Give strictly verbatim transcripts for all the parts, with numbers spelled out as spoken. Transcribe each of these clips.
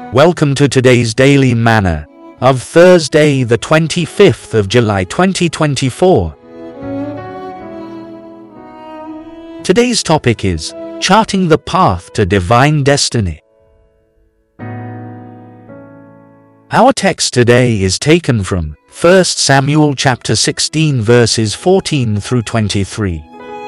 Welcome to today's Daily Manna of Thursday, the twenty-fifth of July twenty twenty-four. Today's topic is Charting the Path to Divine Destiny. Our text today is taken from First Samuel chapter sixteen verses fourteen through twenty-three.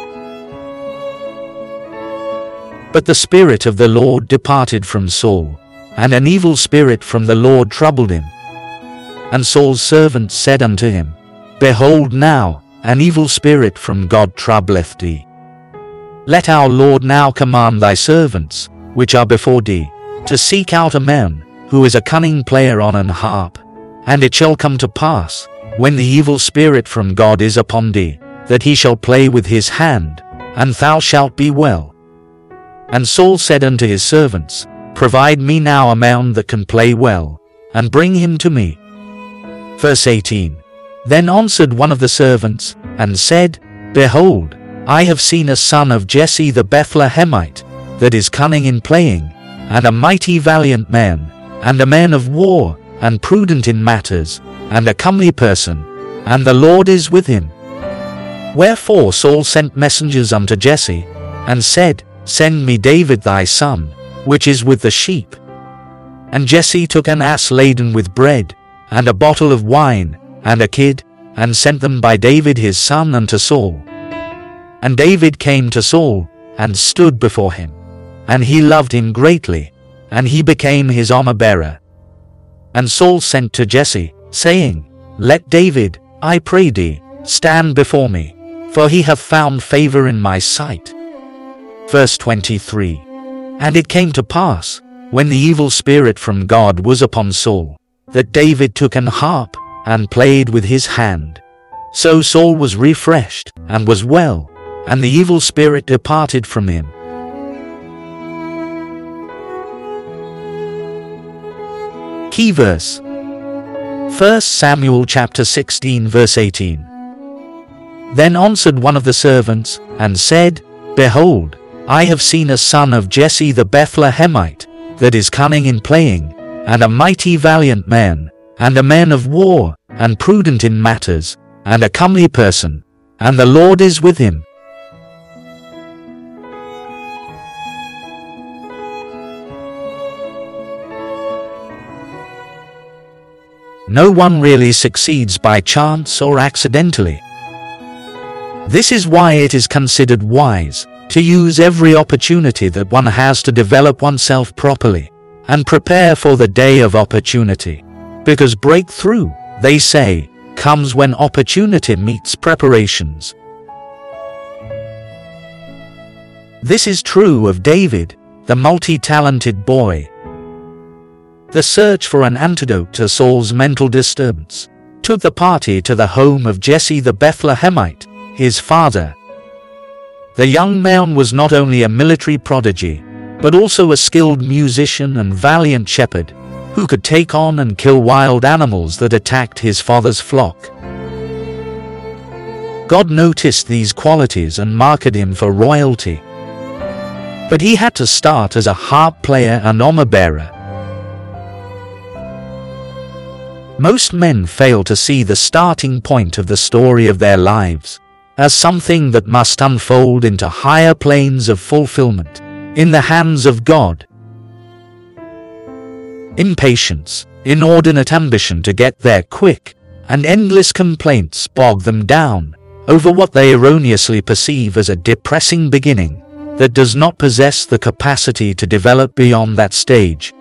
But the Spirit of the Lord departed from Saul, and an evil spirit from the Lord troubled him. And Saul's servants said unto him, Behold now, an evil spirit from God troubleth thee. Let our Lord now command thy servants, which are before thee, to seek out a man, who is a cunning player on an harp. And it shall come to pass, when the evil spirit from God is upon thee, that he shall play with his hand, and thou shalt be well. And Saul said unto his servants, Provide me now a man that can play well, and bring him to me. Verse eighteen. Then answered one of the servants, and said, Behold, I have seen a son of Jesse the Bethlehemite, that is cunning in playing, and a mighty valiant man, and a man of war, and prudent in matters, and a comely person, and the Lord is with him. Wherefore Saul sent messengers unto Jesse, and said, Send me David thy son, which is with the sheep. And Jesse took an ass laden with bread, and a bottle of wine, and a kid, and sent them by David his son unto Saul. And David came to Saul, and stood before him. And he loved him greatly, and he became his armor-bearer. And Saul sent to Jesse, saying, Let David, I pray thee, stand before me, for he hath found favor in my sight. Verse twenty-three. And it came to pass, when the evil spirit from God was upon Saul, that David took an harp, and played with his hand. So Saul was refreshed, and was well, and the evil spirit departed from him. Key verse. First Samuel chapter sixteen verse eighteen. Then answered one of the servants, and said, Behold, I have seen a son of Jesse the Bethlehemite, that is cunning in playing, and a mighty valiant man, and a man of war, and prudent in matters, and a comely person, and the Lord is with him. No one really succeeds by chance or accidentally. This is why it is considered wise to use every opportunity that one has to develop oneself properly, and prepare for the day of opportunity. Because breakthrough, they say, comes when opportunity meets preparations. This is true of David, the multi-talented boy. The search for an antidote to Saul's mental disturbance took the party to the home of Jesse the Bethlehemite, his father. The young man was not only a military prodigy, but also a skilled musician and valiant shepherd, who could take on and kill wild animals that attacked his father's flock. God noticed these qualities and marked him for royalty. But he had to start as a harp player and armor-bearer. Most men fail to see the starting point of the story of their lives as something that must unfold into higher planes of fulfillment in the hands of God. Impatience, inordinate ambition to get there quick, and endless complaints bog them down over what they erroneously perceive as a depressing beginning that does not possess the capacity to develop beyond that stage.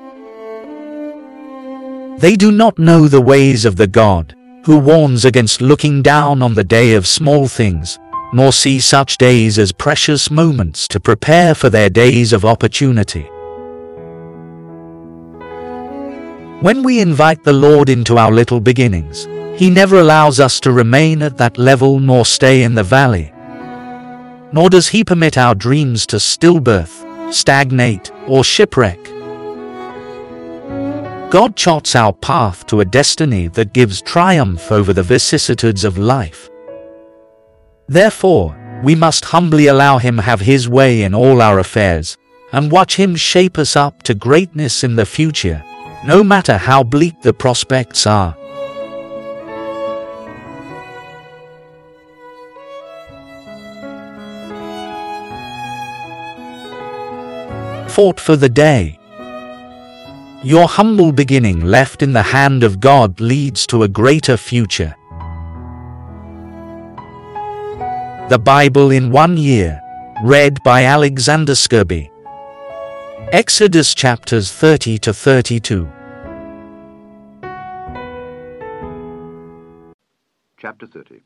They do not know the ways of the God who warns against looking down on the day of small things, nor see such days as precious moments to prepare for their days of opportunity. When we invite the Lord into our little beginnings, He never allows us to remain at that level nor stay in the valley. Nor does He permit our dreams to stillbirth, stagnate, or shipwreck. God charts our path to a destiny that gives triumph over the vicissitudes of life. Therefore, we must humbly allow Him have His way in all our affairs, and watch Him shape us up to greatness in the future, no matter how bleak the prospects are. Thought for the day. Your humble beginning left in the hand of God leads to a greater future. The Bible in one year, read by Alexander Scourby. Exodus chapters thirty to thirty-two. Chapter thirty.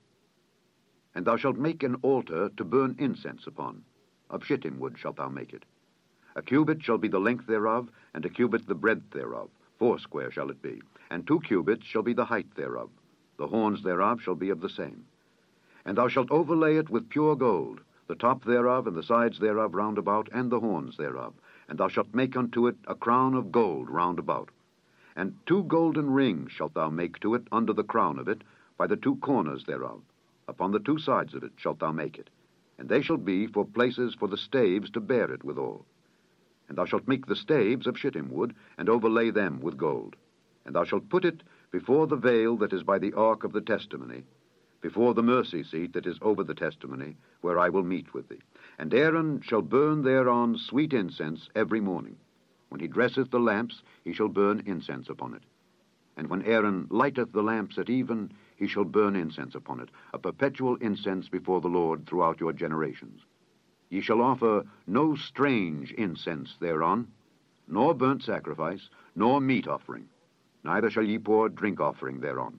And thou shalt make an altar to burn incense upon. Of shittim wood shalt thou make it. A cubit shall be the length thereof, and a cubit the breadth thereof. Foursquare shall it be. And two cubits shall be the height thereof. The horns thereof shall be of the same. And thou shalt overlay it with pure gold, the top thereof, and the sides thereof round about, and the horns thereof. And thou shalt make unto it a crown of gold round about. And two golden rings shalt thou make to it under the crown of it, by the two corners thereof. Upon the two sides of it shalt thou make it. And they shall be for places for the staves to bear it withal. And thou shalt make the staves of shittim wood, and overlay them with gold. And thou shalt put it before the veil that is by the ark of the testimony, before the mercy seat that is over the testimony, where I will meet with thee. And Aaron shall burn thereon sweet incense every morning. When he dresseth the lamps, he shall burn incense upon it. And when Aaron lighteth the lamps at even, he shall burn incense upon it, a perpetual incense before the Lord throughout your generations. Ye shall offer no strange incense thereon, nor burnt sacrifice, nor meat offering, neither shall ye pour drink offering thereon.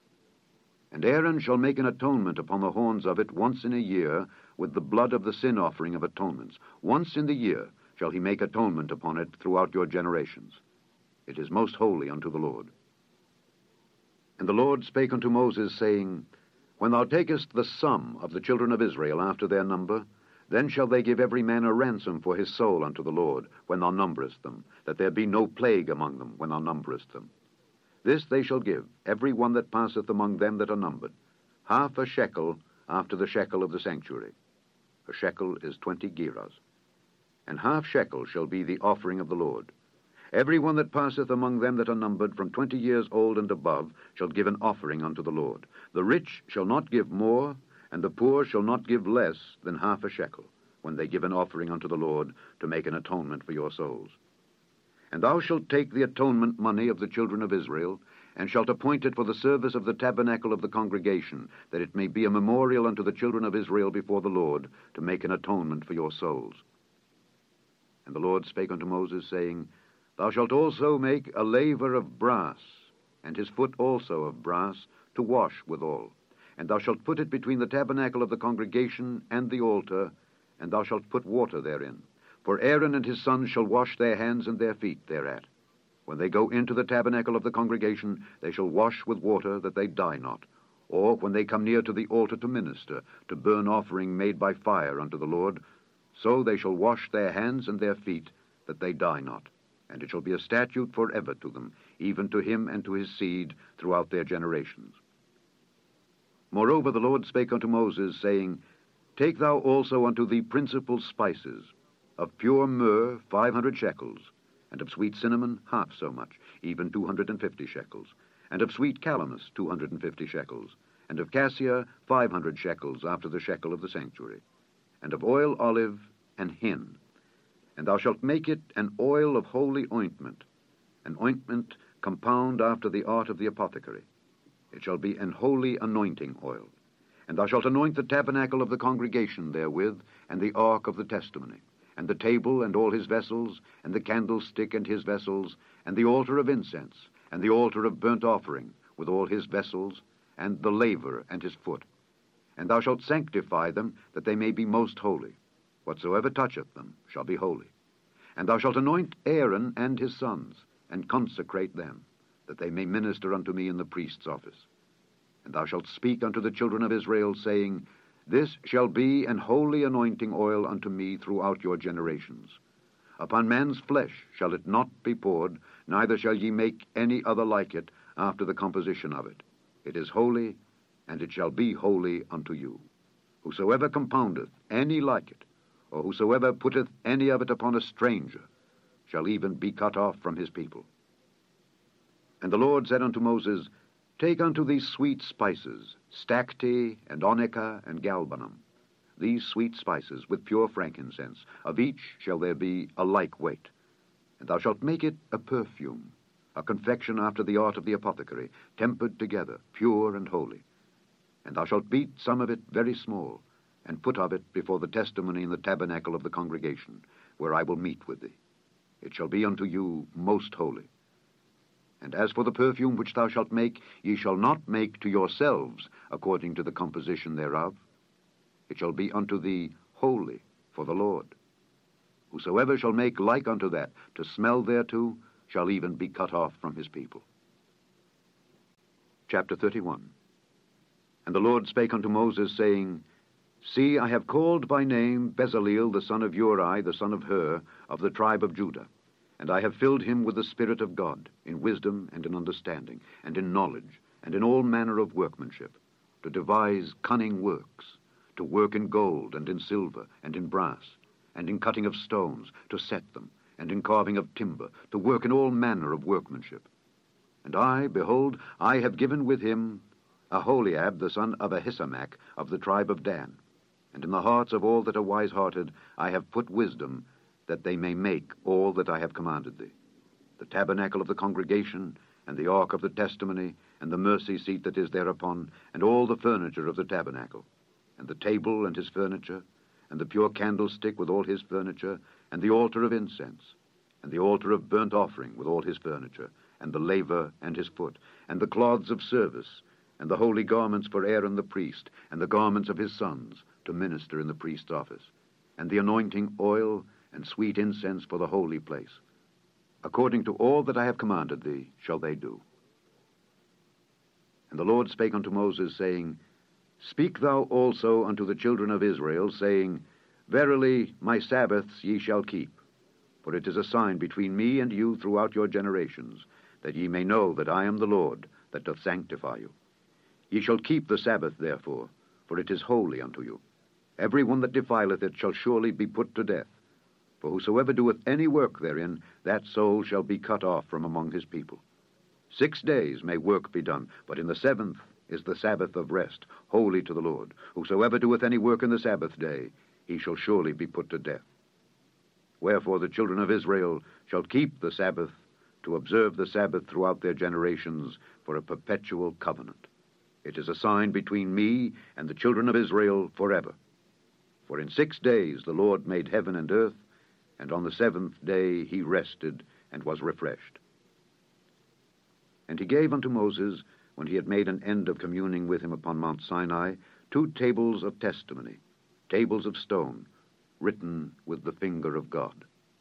And Aaron shall make an atonement upon the horns of it once in a year with the blood of the sin offering of atonements. Once in the year shall he make atonement upon it throughout your generations. It is most holy unto the Lord. And the Lord spake unto Moses, saying, When thou takest the sum of the children of Israel after their number, then shall they give every man a ransom for his soul unto the Lord, when thou numberest them, that there be no plague among them when thou numberest them. This they shall give, every one that passeth among them that are numbered, half a shekel after the shekel of the sanctuary. A shekel is twenty gerahs. And half shekel shall be the offering of the Lord. Every one that passeth among them that are numbered from twenty years old and above shall give an offering unto the Lord. The rich shall not give more, and the poor shall not give less than half a shekel, when they give an offering unto the Lord to make an atonement for your souls. And thou shalt take the atonement money of the children of Israel, and shalt appoint it for the service of the tabernacle of the congregation, that it may be a memorial unto the children of Israel before the Lord, to make an atonement for your souls. And the Lord spake unto Moses, saying, Thou shalt also make a laver of brass, and his foot also of brass, to wash withal. And thou shalt put it between the tabernacle of the congregation and the altar, and thou shalt put water therein. For Aaron and his sons shall wash their hands and their feet thereat. When they go into the tabernacle of the congregation, they shall wash with water, that they die not. Or when they come near to the altar to minister, to burn offering made by fire unto the Lord, so they shall wash their hands and their feet, that they die not. And it shall be a statute forever to them, even to him and to his seed throughout their generations. Moreover the Lord spake unto Moses, saying, Take thou also unto thee principal spices, of pure myrrh five hundred shekels, and of sweet cinnamon half so much, even two hundred and fifty shekels, and of sweet calamus two hundred and fifty shekels, and of cassia five hundred shekels after the shekel of the sanctuary, and of oil olive and hin. And thou shalt make it an oil of holy ointment, an ointment compound after the art of the apothecary. It shall be an holy anointing oil. And thou shalt anoint the tabernacle of the congregation therewith, and the ark of the testimony, and the table and all his vessels, and the candlestick and his vessels, and the altar of incense, and the altar of burnt offering, with all his vessels, and the laver and his foot. And thou shalt sanctify them, that they may be most holy. Whatsoever toucheth them shall be holy. And thou shalt anoint Aaron and his sons, and consecrate them, that they may minister unto me in the priest's office. And thou shalt speak unto the children of Israel, saying, This shall be an holy anointing oil unto me throughout your generations. Upon man's flesh shall it not be poured, neither shall ye make any other like it after the composition of it. It is holy, and it shall be holy unto you. Whosoever compoundeth any like it, or whosoever putteth any of it upon a stranger, shall even be cut off from his people. And the Lord said unto Moses, Take unto thee sweet spices, stacte, and onycha, and galbanum, these sweet spices with pure frankincense, of each shall there be a like weight. And thou shalt make it a perfume, a confection after the art of the apothecary, tempered together, pure and holy. And thou shalt beat some of it very small, and put of it before the testimony in the tabernacle of the congregation, where I will meet with thee. It shall be unto you most holy. And as for the perfume which thou shalt make, ye shall not make to yourselves according to the composition thereof. It shall be unto thee holy for the Lord. Whosoever shall make like unto that, to smell thereto, shall even be cut off from his people. Chapter thirty-one. And the Lord spake unto Moses, saying, See, I have called by name Bezaleel the son of Uri, the son of Hur, of the tribe of Judah. And I have filled him with the Spirit of God, in wisdom and in understanding, and in knowledge, and in all manner of workmanship, to devise cunning works, to work in gold, and in silver, and in brass, and in cutting of stones, to set them, and in carving of timber, to work in all manner of workmanship. And I, behold, I have given with him Aholiab the son of Ahisamach, of the tribe of Dan. And in the hearts of all that are wise-hearted I have put wisdom, that they may make all that I have commanded thee. The tabernacle of the congregation, and the ark of the testimony, and the mercy seat that is thereupon, and all the furniture of the tabernacle, and the table and his furniture, and the pure candlestick with all his furniture, and the altar of incense, and the altar of burnt offering with all his furniture, and the laver and his foot, and the cloths of service, and the holy garments for Aaron the priest, and the garments of his sons, to minister in the priest's office, and the anointing oil, and sweet incense for the holy place. According to all that I have commanded thee shall they do. And the Lord spake unto Moses, saying, Speak thou also unto the children of Israel, saying, Verily my Sabbaths ye shall keep, for it is a sign between me and you throughout your generations, that ye may know that I am the Lord that doth sanctify you. Ye shall keep the Sabbath therefore, for it is holy unto you. Every one that defileth it shall surely be put to death. For whosoever doeth any work therein, that soul shall be cut off from among his people. Six days may work be done, but in the seventh is the Sabbath of rest, holy to the Lord. Whosoever doeth any work in the Sabbath day, he shall surely be put to death. Wherefore the children of Israel shall keep the Sabbath, to observe the Sabbath throughout their generations, for a perpetual covenant. It is a sign between me and the children of Israel forever. For in six days the Lord made heaven and earth, and on the seventh day he rested and was refreshed. And he gave unto Moses, when he had made an end of communing with him upon Mount Sinai, two tables of testimony, tables of stone, written with the finger of God.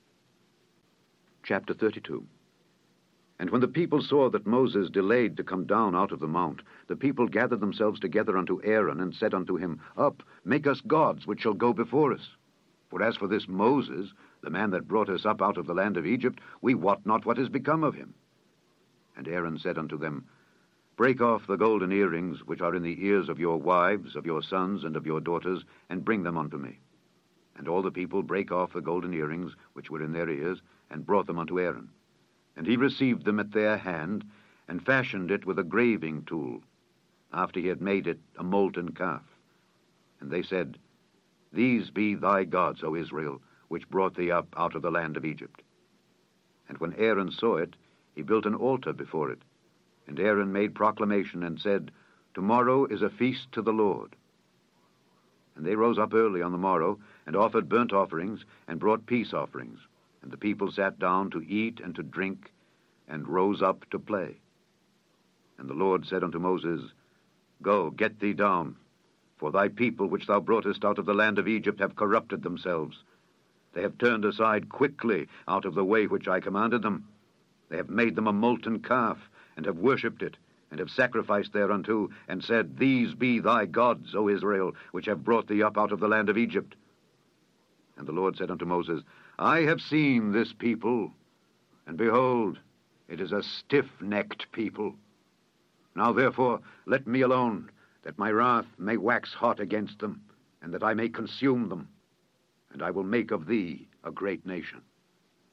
Chapter thirty-two. And when the people saw that Moses delayed to come down out of the mount, the people gathered themselves together unto Aaron, and said unto him, Up, make us gods which shall go before us. For as for this Moses, the man that brought us up out of the land of Egypt, we wot not what is become of him. And Aaron said unto them, Break off the golden earrings which are in the ears of your wives, of your sons, and of your daughters, and bring them unto me. And all the people brake off the golden earrings which were in their ears, and brought them unto Aaron. And he received them at their hand, and fashioned it with a graving tool, after he had made it a molten calf. And they said, These be thy gods, O Israel, which brought thee up out of the land of Egypt. And when Aaron saw it, he built an altar before it. And Aaron made proclamation, and said, Tomorrow is a feast to the Lord. And they rose up early on the morrow, and offered burnt offerings, and brought peace offerings. And the people sat down to eat and to drink, and rose up to play. And the Lord said unto Moses, Go, get thee down, for thy people which thou broughtest out of the land of Egypt have corrupted themselves. They have turned aside quickly out of the way which I commanded them. They have made them a molten calf, and have worshipped it, and have sacrificed thereunto, and said, These be thy gods, O Israel, which have brought thee up out of the land of Egypt. And the Lord said unto Moses, I have seen this people, and behold, it is a stiff-necked people. Now therefore let me alone, that my wrath may wax hot against them, and that I may consume them, and I will make of thee a great nation.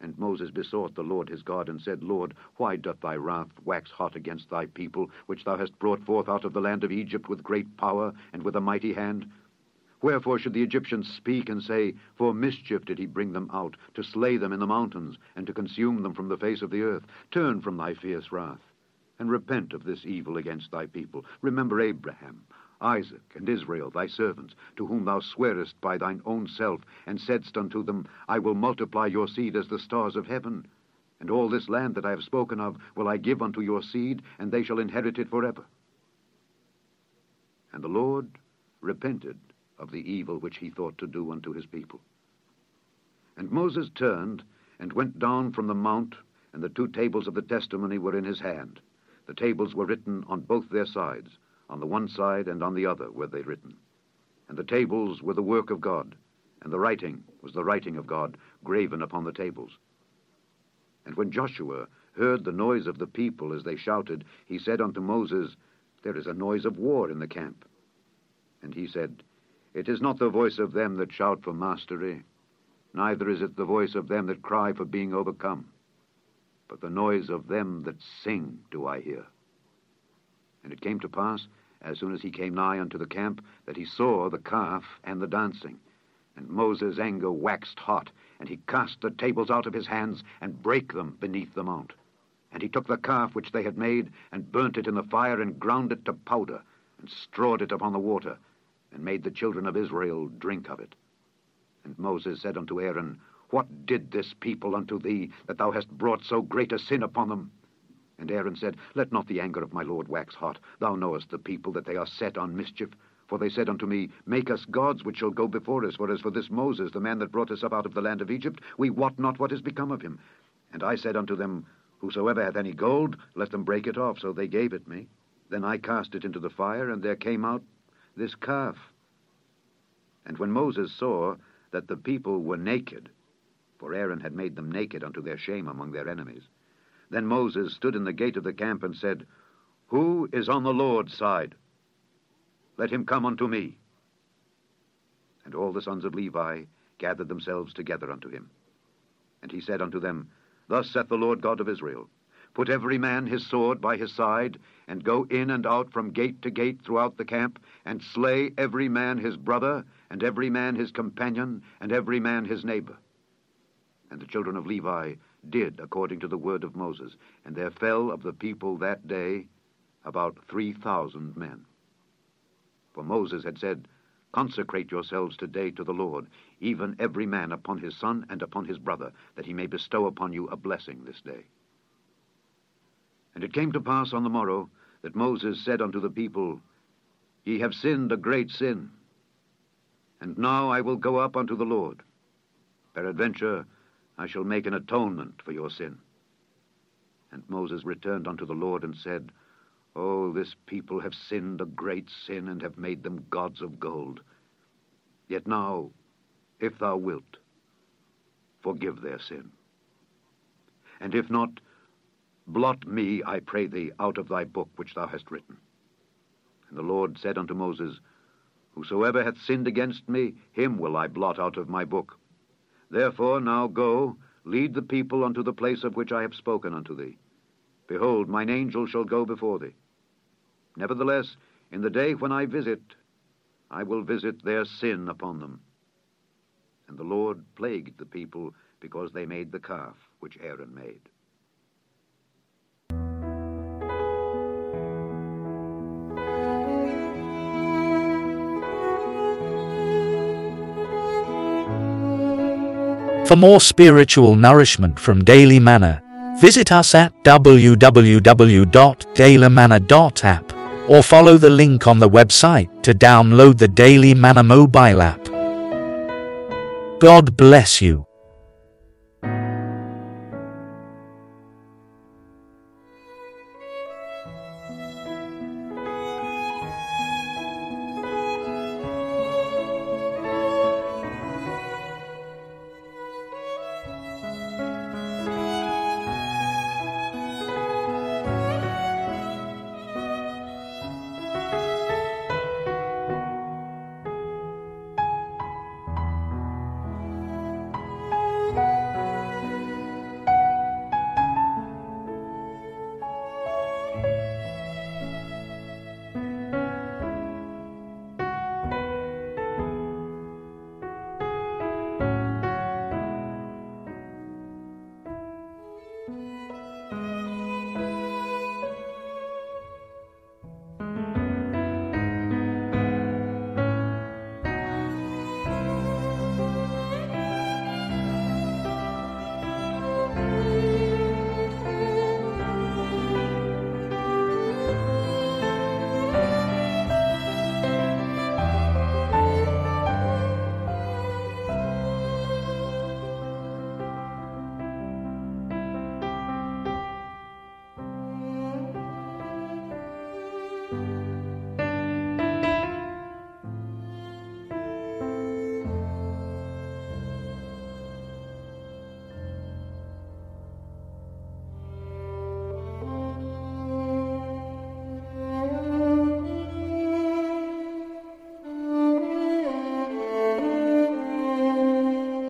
And Moses besought the Lord his God, and said, Lord, why doth thy wrath wax hot against thy people, which thou hast brought forth out of the land of Egypt with great power and with a mighty hand? Wherefore should the Egyptians speak and say, For mischief did he bring them out, to slay them in the mountains, and to consume them from the face of the earth? Turn from thy fierce wrath, and repent of this evil against thy people. Remember Abraham, Isaac, and Israel, thy servants, to whom thou swarest by thine own self, and saidst unto them, I will multiply your seed as the stars of heaven. And all this land that I have spoken of will I give unto your seed, and they shall inherit it forever. And the Lord repented of the evil which he thought to do unto his people. And Moses turned, and went down from the mount, and the two tables of the testimony were in his hand. The tables were written on both their sides. On the one side and on the other were they written. And the tables were the work of God, and the writing was the writing of God, graven upon the tables. And when Joshua heard the noise of the people as they shouted, he said unto Moses, There is a noise of war in the camp. And he said, It is not the voice of them that shout for mastery, neither is it the voice of them that cry for being overcome, but the noise of them that sing do I hear. And it came to pass, as soon as he came nigh unto the camp, that he saw the calf and the dancing. And Moses' anger waxed hot, and he cast the tables out of his hands, and brake them beneath the mount. And he took the calf which they had made, and burnt it in the fire, and ground it to powder, and strawed it upon the water, and made the children of Israel drink of it. And Moses said unto Aaron, What did this people unto thee, that thou hast brought so great a sin upon them? And Aaron said, Let not the anger of my Lord wax hot. Thou knowest the people, that they are set on mischief. For they said unto me, Make us gods which shall go before us. For as for this Moses, the man that brought us up out of the land of Egypt, we wot not what is become of him. And I said unto them, Whosoever hath any gold, let them break it off. So they gave it me. Then I cast it into the fire, and there came out this calf. And when Moses saw that the people were naked, for Aaron had made them naked unto their shame among their enemies, then Moses stood in the gate of the camp and said, Who is on the Lord's side? Let him come unto me. And all the sons of Levi gathered themselves together unto him. And he said unto them, Thus saith the Lord God of Israel, Put every man his sword by his side, and go in and out from gate to gate throughout the camp, and slay every man his brother, and every man his companion, and every man his neighbor. And the children of Levi did according to the word of Moses, and there fell of the people that day about three thousand men. For Moses had said, Consecrate yourselves today to the Lord, even every man upon his son and upon his brother, that he may bestow upon you a blessing this day. And it came to pass on the morrow that Moses said unto the people, Ye have sinned a great sin, and now I will go up unto the Lord. Peradventure I shall make an atonement for your sin. And Moses returned unto the Lord and said, Oh, this people have sinned a great sin, and have made them gods of gold. Yet now, if thou wilt, forgive their sin. And if not, blot me, I pray thee, out of thy book which thou hast written. And the Lord said unto Moses, Whosoever hath sinned against me, him will I blot out of my book. Therefore now go, lead the people unto the place of which I have spoken unto thee. Behold, mine angel shall go before thee. Nevertheless, in the day when I visit, I will visit their sin upon them. And the Lord plagued the people, because they made the calf which Aaron made. For more spiritual nourishment from Daily Manna, visit us at w w w dot daily manna dot app or follow the link on the website to download the Daily Manna mobile app. God bless you.